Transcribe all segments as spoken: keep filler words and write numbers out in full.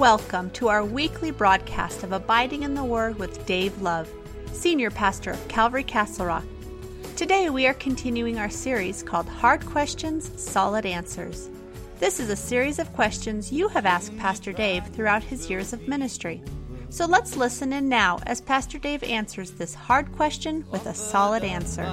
Welcome to our weekly broadcast of Abiding in the Word with Dave Love, Senior Pastor of Calvary Castle Rock. Today we are continuing our series called Hard Questions, Solid Answers. This is a series of questions you have asked Pastor Dave throughout his years of ministry. So let's listen in now as Pastor Dave answers this hard question with a solid answer.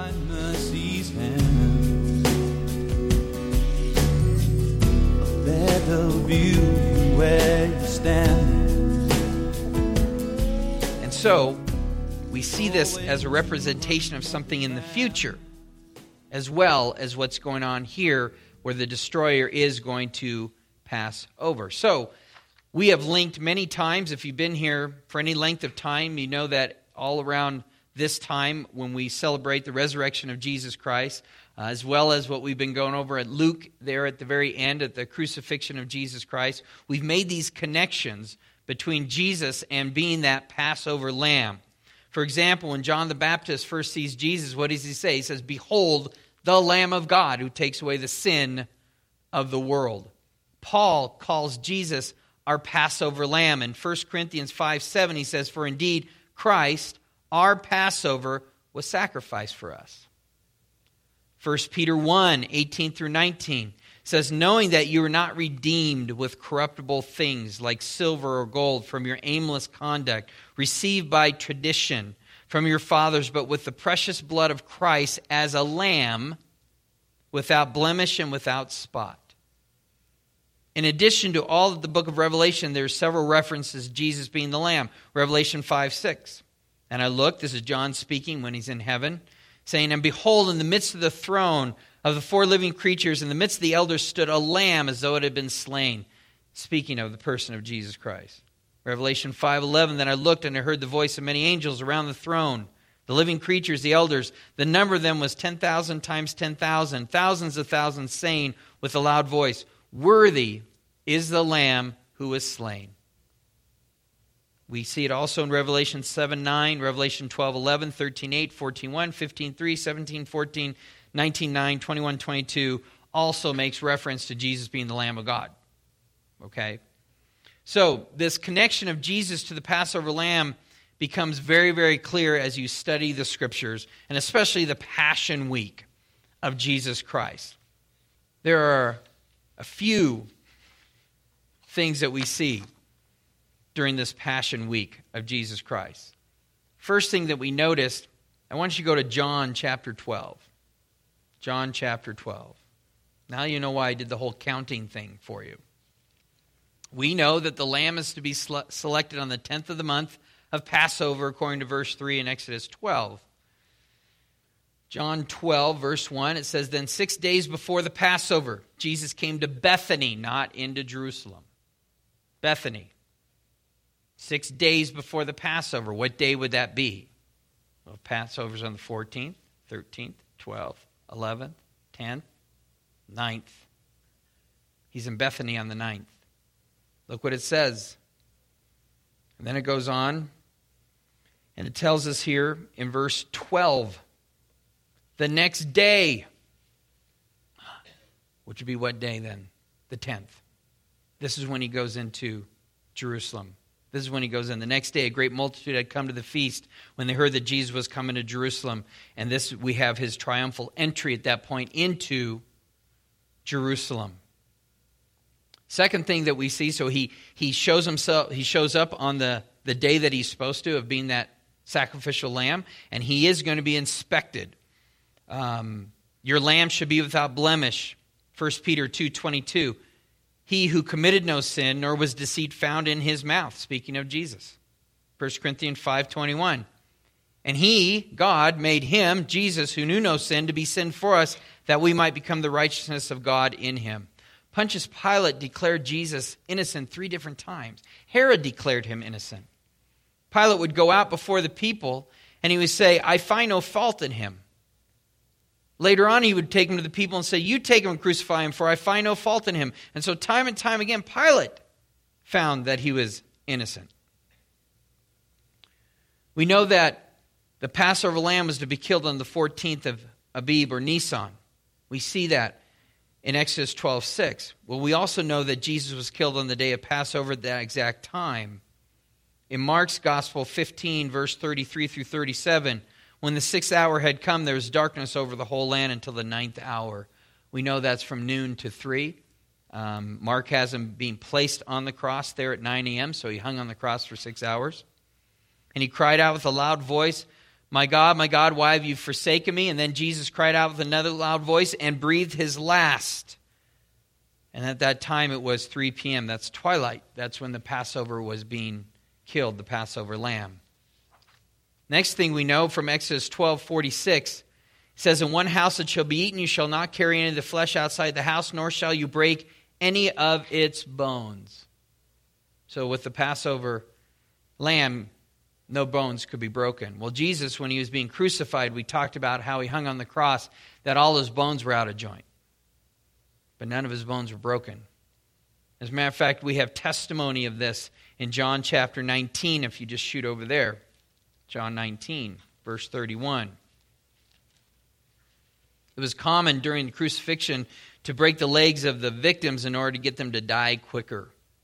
And so, we see this as a representation of something in the future, as well as what's going on here, where the destroyer is going to pass over. So, we have linked many times, if you've been here for any length of time, you know that all around this time, when we celebrate the resurrection of Jesus Christ, uh, as well as what we've been going over at Luke there at the very end, at the crucifixion of Jesus Christ, we've made these connections between Jesus and being that Passover lamb. For example, when John the Baptist first sees Jesus, what does he say? He says, "Behold, the Lamb of God who takes away the sin of the world." Paul calls Jesus our Passover lamb. In First Corinthians five seven, he says, "For indeed Christ, our Passover, was sacrificed for us." First Peter one eighteen through nineteen says, "Knowing that you are not redeemed with corruptible things like silver or gold from your aimless conduct, received by tradition from your fathers, but with the precious blood of Christ as a lamb, without blemish and without spot." In addition to all of the book of Revelation, there's several references to Jesus being the Lamb. Revelation five six. "And I looked," this is John speaking when he's in heaven, saying, "And behold, in the midst of the throne of the four living creatures, in the midst of the elders stood a lamb as though it had been slain," speaking of the person of Jesus Christ. Revelation five eleven, "Then I looked and I heard the voice of many angels around the throne, the living creatures, the elders. The number of them was ten thousand times ten thousand, thousands of thousands, saying with a loud voice, 'Worthy is the Lamb who was slain.'" We see it also in Revelation seven nine, Revelation twelve eleven, thirteen eight, fourteen one, fifteen three, seventeen fourteen, nineteen nine, twenty-one twenty-two, also makes reference to Jesus being the Lamb of God. Okay? So, this connection of Jesus to the Passover lamb becomes very, very clear as you study the Scriptures, and especially the Passion Week of Jesus Christ. There are a few things that we see during this Passion Week of Jesus Christ. First thing that we noticed, I want you to go to John chapter twelve. John chapter twelve. Now you know why I did the whole counting thing for you. We know that the lamb is to be selected on the tenth of the month of Passover, according to verse three in Exodus twelve. John twelve, verse one, it says, "Then six days before the Passover, Jesus came to Bethany," not into Jerusalem. Bethany. Six days before the Passover. What day would that be? Well, Passover's on the fourteenth, thirteenth, twelfth, eleventh, tenth, ninth. He's in Bethany on the ninth. Look what it says. And then it goes on, and it tells us here in verse twelve, the next day, which would be what day then? The tenth. This is when he goes into Jerusalem. This is when he goes in. The next day, a great multitude had come to the feast when they heard that Jesus was coming to Jerusalem. And this, we have his triumphal entry at that point into Jerusalem. Second thing that we see, so he he shows himself, he shows up on the, the day that he's supposed to, of being that sacrificial lamb, and he is going to be inspected. Um, your lamb should be without blemish. First Peter two twenty-two. "He who committed no sin, nor was deceit found in his mouth," speaking of Jesus. First Corinthians five twenty-one. "And he, God, made him, Jesus, who knew no sin, to be sin for us, that we might become the righteousness of God in him." Pontius Pilate declared Jesus innocent three different times. Herod declared him innocent. Pilate would go out before the people, and he would say, "I find no fault in him." Later on, he would take him to the people and say, "You take him and crucify him, for I find no fault in him." And so time and time again, Pilate found that he was innocent. We know that the Passover lamb was to be killed on the fourteenth of Abib or Nisan. We see that in Exodus twelve six. Well, we also know that Jesus was killed on the day of Passover at that exact time. In Mark's Gospel fifteen, verse thirty-three through thirty-seven, when the sixth hour had come, there was darkness over the whole land until the ninth hour. We know that's from noon to three. Um, Mark has him being placed on the cross there at nine a.m., so he hung on the cross for six hours. And he cried out with a loud voice, "My God, my God, why have you forsaken me?" And then Jesus cried out with another loud voice and breathed his last. And at that time it was three p.m. That's twilight. That's when the Passover was being killed, the Passover lamb. Next thing we know from Exodus twelve forty-six, it says, "In one house it shall be eaten, you shall not carry any of the flesh outside the house, nor shall you break any of its bones." So with the Passover lamb, no bones could be broken. Well, Jesus, when he was being crucified, we talked about how he hung on the cross, that all his bones were out of joint. But none of his bones were broken. As a matter of fact, we have testimony of this in John chapter nineteen, if you just shoot over there. John nineteen, verse thirty-one. It was common during the crucifixion to break the legs of the victims in order to get them to die quicker.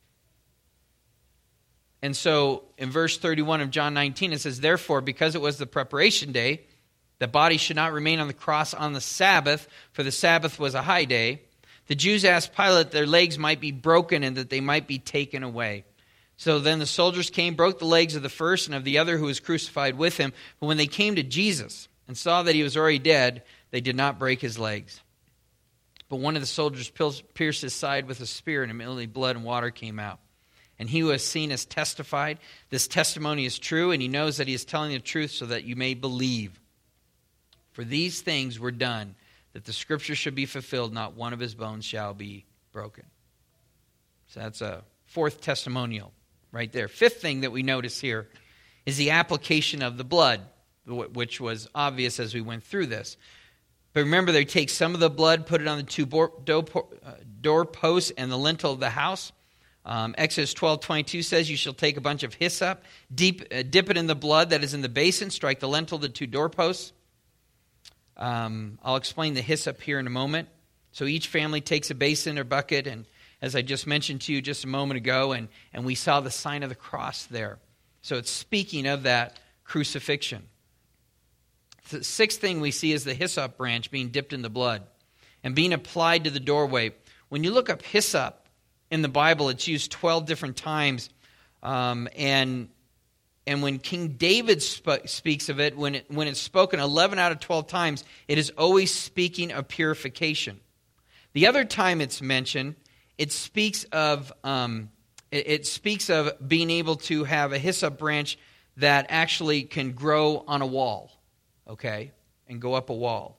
And so in verse thirty-one of John nineteen, it says, "Therefore, because it was the preparation day, the body should not remain on the cross on the Sabbath, for the Sabbath was a high day. The Jews asked Pilate that their legs might be broken and that they might be taken away. So then the soldiers came, broke the legs of the first and of the other who was crucified with him. But when they came to Jesus and saw that he was already dead, they did not break his legs. But one of the soldiers pierced his side with a spear, and immediately blood and water came out. And he who has seen has testified. This testimony is true, and he knows that he is telling the truth so that you may believe. For these things were done, that the scripture should be fulfilled, not one of his bones shall be broken." So that's a fourth testimonial right there. Fifth thing that we notice here is the application of the blood, which was obvious as we went through this. But remember, they take some of the blood, put it on the two doorposts and the lintel of the house. Um, Exodus twelve twenty-two says, "You shall take a bunch of hyssop, deep, uh, dip it in the blood that is in the basin, strike the lintel of the two doorposts." Um, I'll explain the hyssop here in a moment. So each family takes a basin or bucket, and as I just mentioned to you just a moment ago, and, and we saw the sign of the cross there. So it's speaking of that crucifixion. The sixth thing we see is the hyssop branch being dipped in the blood and being applied to the doorway. When you look up hyssop in the Bible, it's used twelve different times. Um, and and when King David sp- speaks of it, when, it, when it's spoken eleven out of twelve times, it is always speaking of purification. The other time it's mentioned, it speaks of um, it, it speaks of being able to have a hyssop branch that actually can grow on a wall, okay, and go up a wall.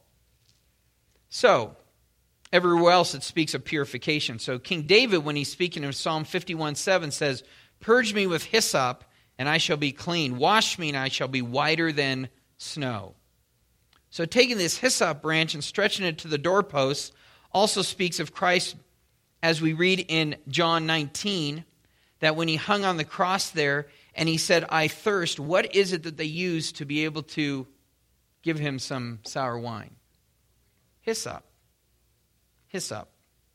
So everywhere else it speaks of purification. So King David, when he's speaking in Psalm fifty-one seven, says, "Purge me with hyssop, and I shall be clean. Wash me, and I shall be whiter than snow." So taking this hyssop branch and stretching it to the doorposts also speaks of Christ, as we read in John nineteen, that when he hung on the cross there and he said, "I thirst," what is it that they used to be able to give him some sour wine? Hyssop. Hyssop.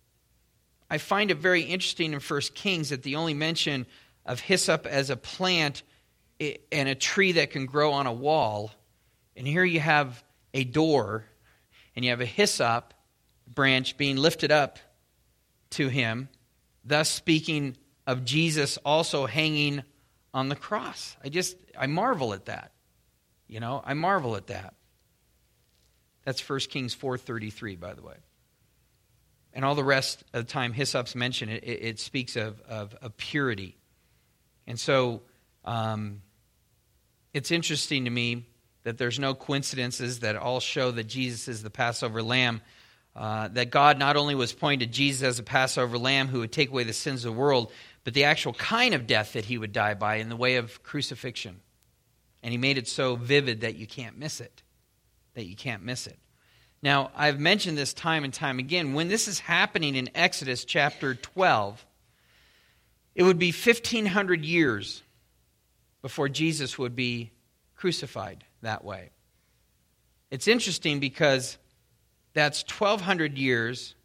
I find it very interesting in First Kings that the only mention of hyssop as a plant and a tree that can grow on a wall. And here you have a door, and you have a hyssop branch being lifted up to him, thus speaking of Jesus also hanging on the cross. I just, I marvel at that. You know, I marvel at that. That's First Kings four thirty-three, by the way. And all the rest of the time hyssop's mentioned, it, it, it speaks of, of, of purity. And so um, it's interesting to me that there's no coincidences that all show that Jesus is the Passover lamb. Uh, that God not only was pointing to Jesus as a Passover lamb who would take away the sins of the world, but the actual kind of death that he would die by in the way of crucifixion. And he made it so vivid that you can't miss it. That you can't miss it. Now, I've mentioned this time and time again. When this is happening in Exodus chapter twelve, it would be fifteen hundred years before Jesus would be crucified that way. It's interesting because that's twelve hundred years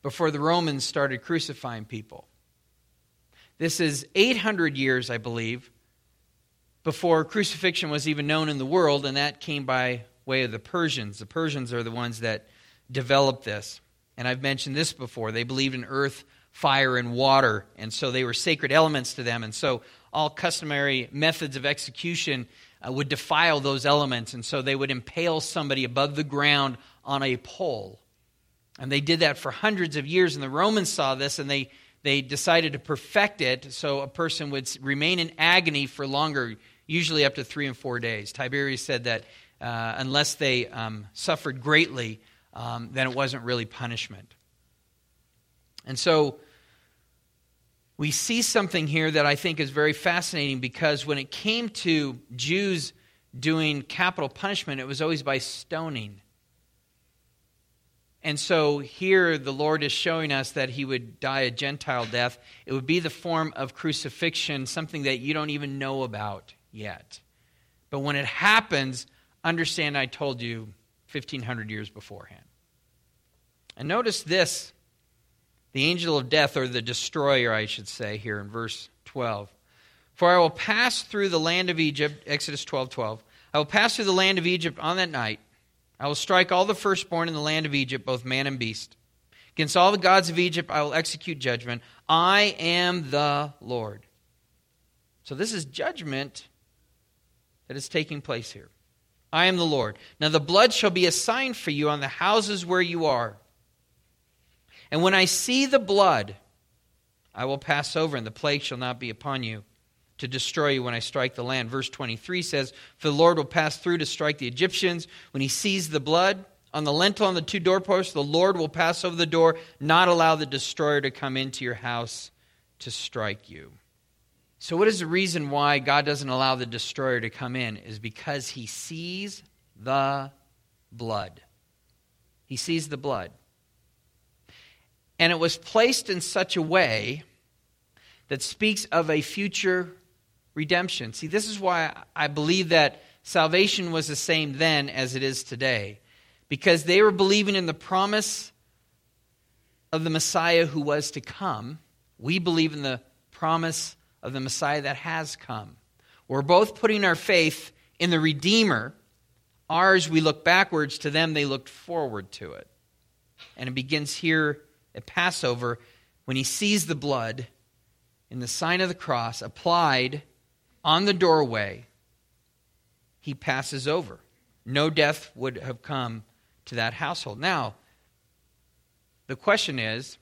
before the Romans started crucifying people. This is eight hundred years, I believe, before crucifixion was even known in the world, and that came by way of the Persians. The Persians are the ones that developed this. And I've mentioned this before. They believed in earth, fire, and water, and so they were sacred elements to them. And so all customary methods of execution uh, would defile those elements, and so they would impale somebody above the ground on a pole. And they did that for hundreds of years, and the Romans saw this, and they, they decided to perfect it so a person would remain in agony for longer, usually up to three and four days. Tiberius said that uh, unless they um, suffered greatly, um, then it wasn't really punishment. And so we see something here that I think is very fascinating, because when it came to Jews doing capital punishment, it was always by stoning. And so here the Lord is showing us that he would die a Gentile death. It would be the form of crucifixion, something that you don't even know about yet. But when it happens, understand I told you fifteen hundred years beforehand. And notice this, the angel of death, or the destroyer, I should say, here in verse twelve. For I will pass through the land of Egypt, Exodus twelve twelve. I will pass through the land of Egypt on that night. I will strike all the firstborn in the land of Egypt, both man and beast. Against all the gods of Egypt I will execute judgment. I am the Lord. So this is judgment that is taking place here. I am the Lord. Now the blood shall be a sign for you on the houses where you are. And when I see the blood, I will pass over, and the plague shall not be upon you to destroy you when I strike the land. Verse twenty-three says, for the Lord will pass through to strike the Egyptians. When he sees the blood on the lintel on the two doorposts, the Lord will pass over the door, not allow the destroyer to come into your house to strike you. So what is the reason why God doesn't allow the destroyer to come in? Is because he sees the blood. He sees the blood. And it was placed in such a way that speaks of a future redemption. See, this is why I believe that salvation was the same then as it is today. Because they were believing in the promise of the Messiah who was to come. We believe in the promise of the Messiah that has come. We're both putting our faith in the Redeemer. Ours, we look backwards. To them, they looked forward to it. And it begins here at Passover, when he sees the blood in the sign of the cross applied on the doorway, he passes over. No death would have come to that household. Now, the question is,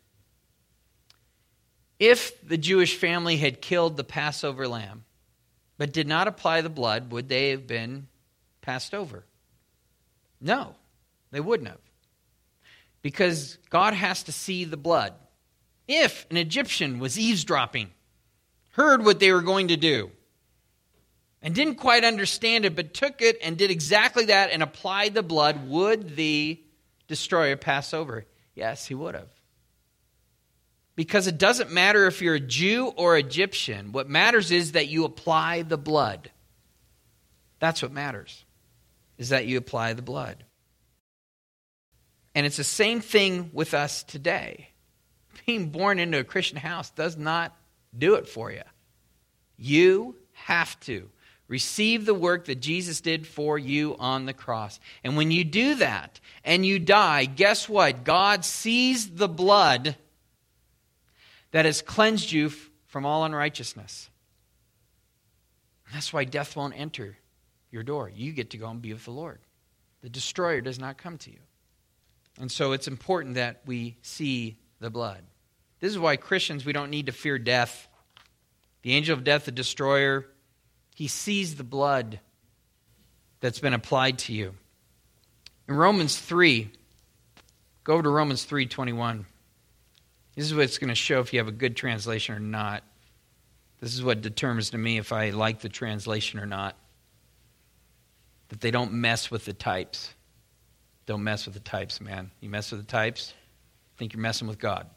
if the Jewish family had killed the Passover lamb, but did not apply the blood, would they have been passed over? No, they wouldn't have. Because God has to see the blood. If an Egyptian was eavesdropping, heard what they were going to do, and didn't quite understand it, but took it and did exactly that and applied the blood, would the destroyer pass over? Yes, he would have. Because it doesn't matter if you're a Jew or Egyptian. What matters is that you apply the blood. That's what matters, is that you apply the blood. And it's the same thing with us today. Being born into a Christian house does not do it for you. You have to receive the work that Jesus did for you on the cross. And when you do that and you die, guess what? God sees the blood that has cleansed you from all unrighteousness. That's why death won't enter your door. You get to go and be with the Lord. The destroyer does not come to you. And so it's important that we see the blood. This is why Christians, we don't need to fear death. The angel of death, the destroyer, he sees the blood that's been applied to you. In Romans three, go over to Romans three twenty-one. This is what it's going to show if you have a good translation or not. This is what determines to me if I like the translation or not. That they don't mess with the types. Don't mess with the types, man. You mess with the types, think you're messing with God.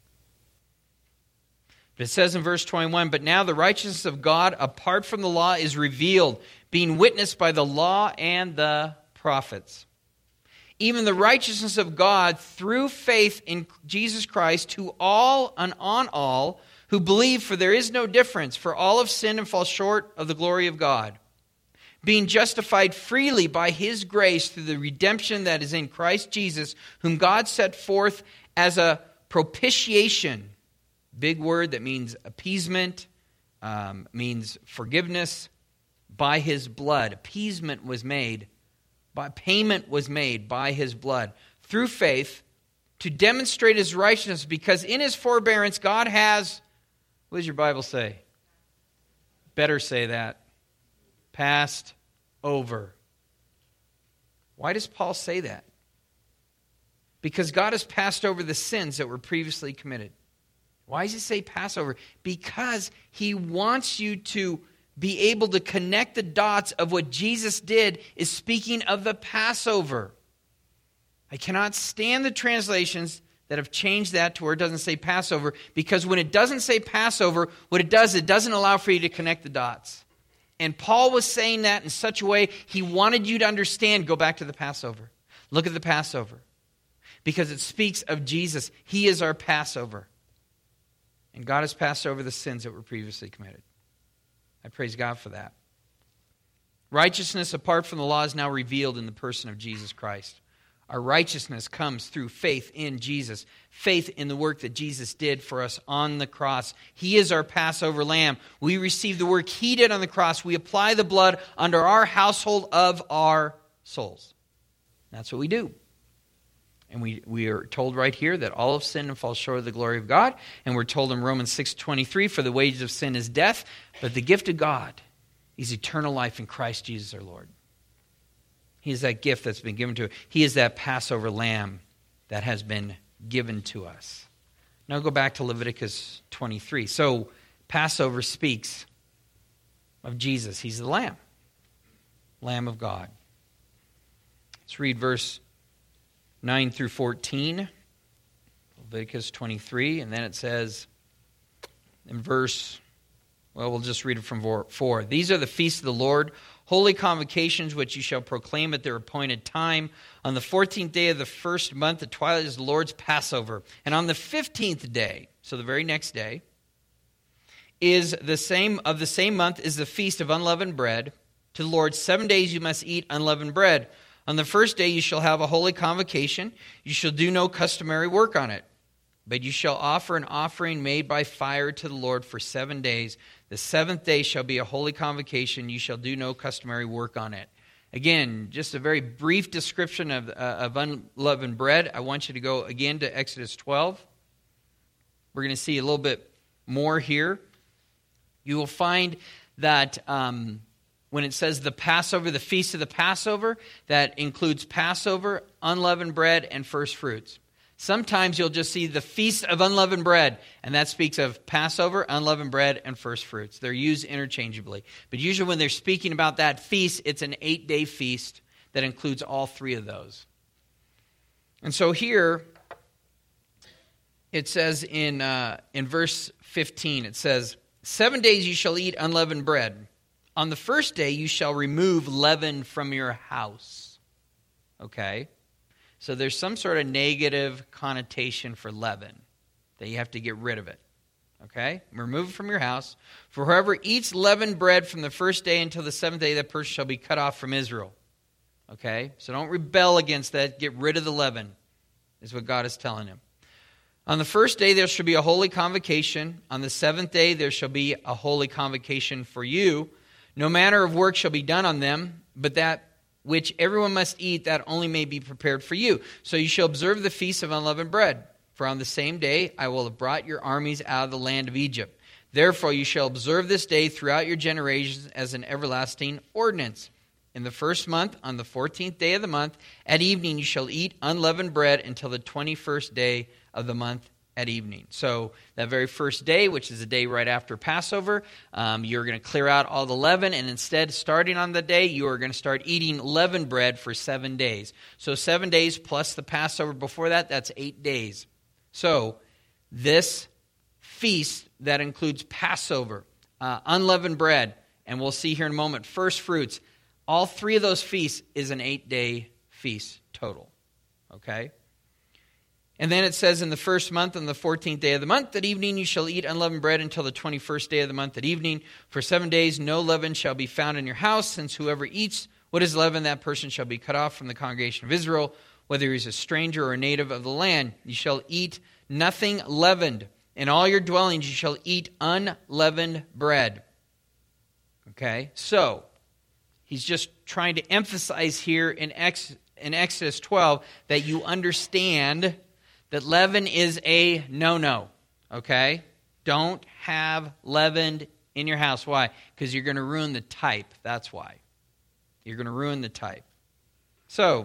But it says in verse twenty-one, but now the righteousness of God apart from the law is revealed, being witnessed by the law and the prophets. even the righteousness of God through faith in Jesus Christ to all and on all who believe, for there is no difference, for all have sinned and fall short of the glory of God, being justified freely by his grace through the redemption that is in Christ Jesus, whom God set forth as a propitiation. Big word that means appeasement, um, means forgiveness, by his blood. Appeasement was made, by payment was made by his blood, through faith, to demonstrate his righteousness, because in his forbearance God has, what does your Bible say? Better say that. Passed over. Why does Paul say that? Because God has passed over the sins that were previously committed. Why does he say Passover? Because he wants you to be able to connect the dots of what Jesus did is speaking of the Passover. I cannot stand the translations that have changed that to where it doesn't say Passover, because when it doesn't say Passover, what it does, it doesn't allow for you to connect the dots. And Paul was saying that in such a way, he wanted you to understand, go back to the Passover. Look at the Passover. Because it speaks of Jesus. He is our Passover. And God has passed over the sins that were previously committed. I praise God for that. Righteousness apart from the law is now revealed in the person of Jesus Christ. Our righteousness comes through faith in Jesus. Faith in the work that Jesus did for us on the cross. He is our Passover lamb. We receive the work he did on the cross. We apply the blood under our household of our souls. That's what we do. And we, we are told right here that all have sinned and fall short of the glory of God. And we're told in Romans six twenty-three, for the wages of sin is death, but the gift of God is eternal life in Christ Jesus our Lord. He is that gift that's been given to us. He is that Passover lamb that has been given to us. Now go back to Leviticus twenty-three. So Passover speaks of Jesus. He's the lamb. Lamb of God. Let's read verse nine through fourteen, Leviticus twenty-three, and then it says in verse, well, we'll just read it from four. These are the feasts of the Lord, holy convocations which you shall proclaim at their appointed time. On the fourteenth day of the first month, at twilight is the Lord's Passover. And on the fifteenth day, so the very next day, is the same of the same month is the feast of unleavened bread. To the Lord, seven days you must eat unleavened bread. On the first day you shall have a holy convocation. You shall do no customary work on it. But you shall offer an offering made by fire to the Lord for seven days. The seventh day shall be a holy convocation. You shall do no customary work on it. Again, just a very brief description of, uh, of unleavened bread. I want you to go again to Exodus twelve. We're going to see a little bit more here. You will find that um, when it says the Passover, the feast of the Passover, that includes Passover, unleavened bread, and first fruits. Sometimes you'll just see the feast of unleavened bread, and that speaks of Passover, unleavened bread, and first fruits. They're used interchangeably. But usually when they're speaking about that feast, it's an eight-day feast that includes all three of those. And so here, it says in uh, in verse fifteen, it says, Seven days you shall eat unleavened bread. On the first day you shall remove leaven from your house. Okay? So there's some sort of negative connotation for leaven, that you have to get rid of it. Okay? Remove it from your house. For whoever eats leavened bread from the first day until the seventh day, that person shall be cut off from Israel. Okay? So don't rebel against that. Get rid of the leaven, is what God is telling him. On the first day there shall be a holy convocation. On the seventh day there shall be a holy convocation for you. No manner of work shall be done on them, but that which everyone must eat, that only may be prepared for you. So you shall observe the feast of unleavened bread. For on the same day I will have brought your armies out of the land of Egypt. Therefore you shall observe this day throughout your generations as an everlasting ordinance. In the first month, on the fourteenth day of the month, at evening you shall eat unleavened bread until the twenty-first day of the month at evening. So that very first day, which is the day right after Passover, um, you're going to clear out all the leaven, and instead, starting on the day, you are going to start eating leavened bread for seven days. So seven days plus the Passover before that, that's eight days. So this feast that includes Passover, uh, unleavened bread, and we'll see here in a moment, first fruits, all three of those feasts is an eight-day feast total. Okay? And then it says, in the first month, on the fourteenth day of the month, at evening you shall eat unleavened bread until the twenty-first day of the month at evening. For seven days no leaven shall be found in your house, since whoever eats what is leavened, that person shall be cut off from the congregation of Israel, whether he is a stranger or a native of the land. You shall eat nothing leavened. In all your dwellings you shall eat unleavened bread. Okay, so he's just trying to emphasize here in Ex- in Exodus twelve that you understand that leaven is a no-no, okay? Don't have leavened in your house. Why? Because you're going to ruin the type. That's why. You're going to ruin the type. So,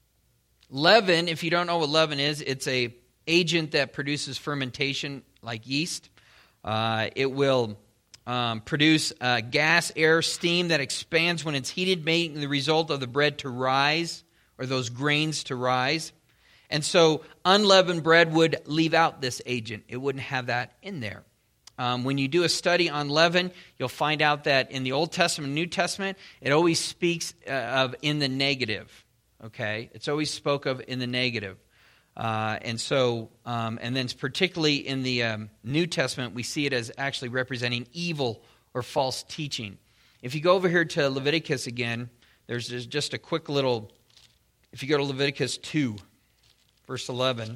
leaven, if you don't know what leaven is, it's a agent that produces fermentation like yeast. Uh, it will um, produce uh, gas, air, steam that expands when it's heated, making the result of the bread to rise, or those grains to rise. And so unleavened bread would leave out this agent. It wouldn't have that in there. Um, when you do a study on leaven, you'll find out that in the Old Testament and New Testament, it always speaks uh, of in the negative. Okay? It's always spoke of in the negative. Uh, and so, um, and then particularly in the um, New Testament, we see it as actually representing evil or false teaching. If you go over here to Leviticus again, there's, there's just a quick little, if you go to Leviticus two, verse eleven,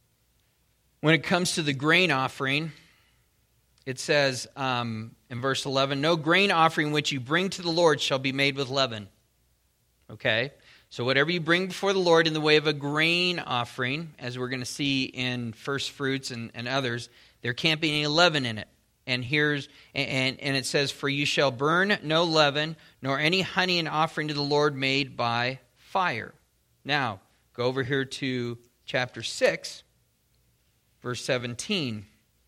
when it comes to the grain offering, it says um, in verse eleven, no grain offering which you bring to the Lord shall be made with leaven. Okay? So whatever you bring before the Lord in the way of a grain offering, as we're going to see in first fruits and, and others, there can't be any leaven in it. And here's and, and it says, for you shall burn no leaven, nor any honey in offering to the Lord made by fire. Now, go over here to chapter six, verse seventeen.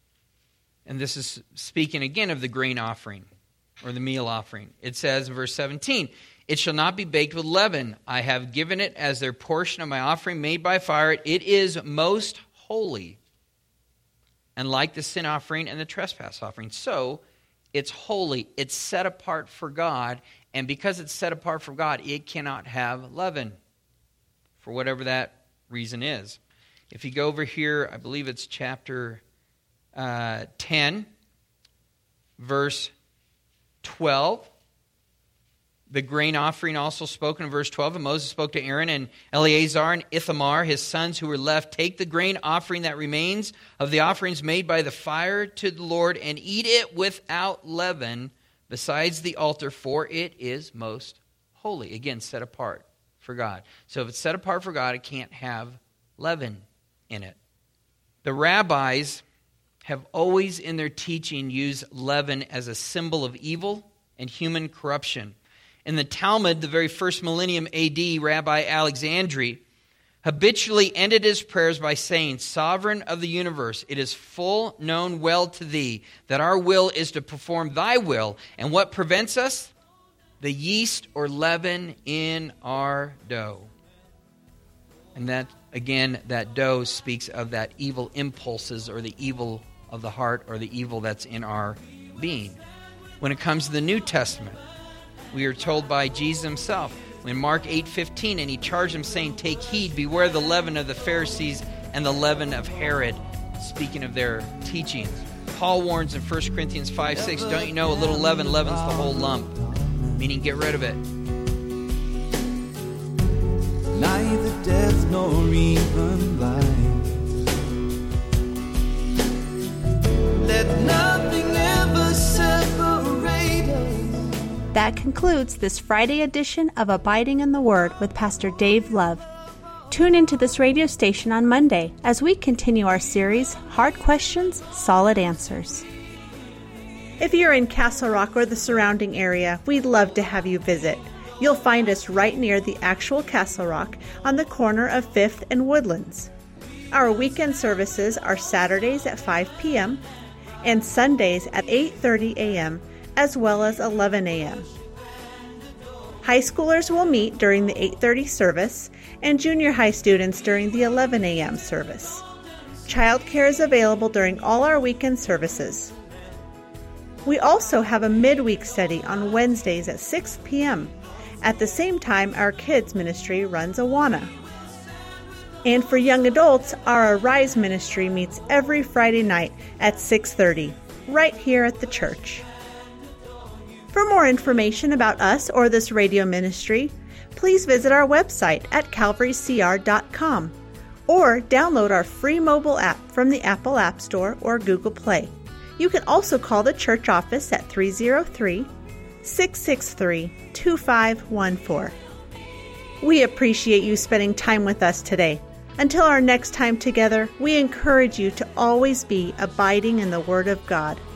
And this is speaking again of the grain offering, or the meal offering. It says in verse seventeen, it shall not be baked with leaven. I have given it as their portion of my offering made by fire. It is most holy, and like the sin offering and the trespass offering. So, it's holy. It's set apart for God. And because it's set apart for God, it cannot have leaven, for whatever that reason is. If you go over here, I believe it's chapter uh, ten, verse twelve. The grain offering also spoken in verse twelve. And Moses spoke to Aaron and Eleazar and Ithamar, his sons who were left. Take the grain offering that remains of the offerings made by the fire to the Lord and eat it without leaven besides the altar, for it is most holy. Again, set apart for God. So if it's set apart for God, it can't have leaven in it. The rabbis have always in their teaching used leaven as a symbol of evil and human corruption. In the Talmud, the very first millennium A D, Rabbi Alexandri habitually ended his prayers by saying, Sovereign of the universe, it is full known well to thee that our will is to perform thy will, and what prevents us? The yeast or leaven in our dough. And that, again, that dough speaks of that evil impulses or the evil of the heart or the evil that's in our being. When it comes to the New Testament, we are told by Jesus himself, in Mark eight fifteen, and he charged them saying, take heed, beware the leaven of the Pharisees and the leaven of Herod, speaking of their teachings. Paul warns in First Corinthians five six, don't you know a little leaven leavens the whole lump, meaning get rid of it. Neither death nor even life, let nothing ever separate us. That concludes this Friday edition of Abiding in the Word with Pastor Dave Love. Tune into this radio station on Monday as we continue our series, Hard Questions, Solid Answers. If you're in Castle Rock or the surrounding area, we'd love to have you visit. You'll find us right near the actual Castle Rock on the corner of fifth and Woodlands. Our weekend services are Saturdays at five p.m. and Sundays at eight thirty a.m. as well as eleven a.m. High schoolers will meet during the eight thirty service and junior high students during the eleven a.m. service. Childcare is available during all our weekend services. We also have a midweek study on Wednesdays at six p.m. At the same time, our kids ministry runs Awana. And for young adults, our Arise ministry meets every Friday night at six thirty, right here at the church. For more information about us or this radio ministry, please visit our website at calvary c r dot com or download our free mobile app from the Apple App Store or Google Play. You can also call the church office at three oh three, six six three, two five one four. We appreciate you spending time with us today. Until our next time together, we encourage you to always be abiding in the Word of God.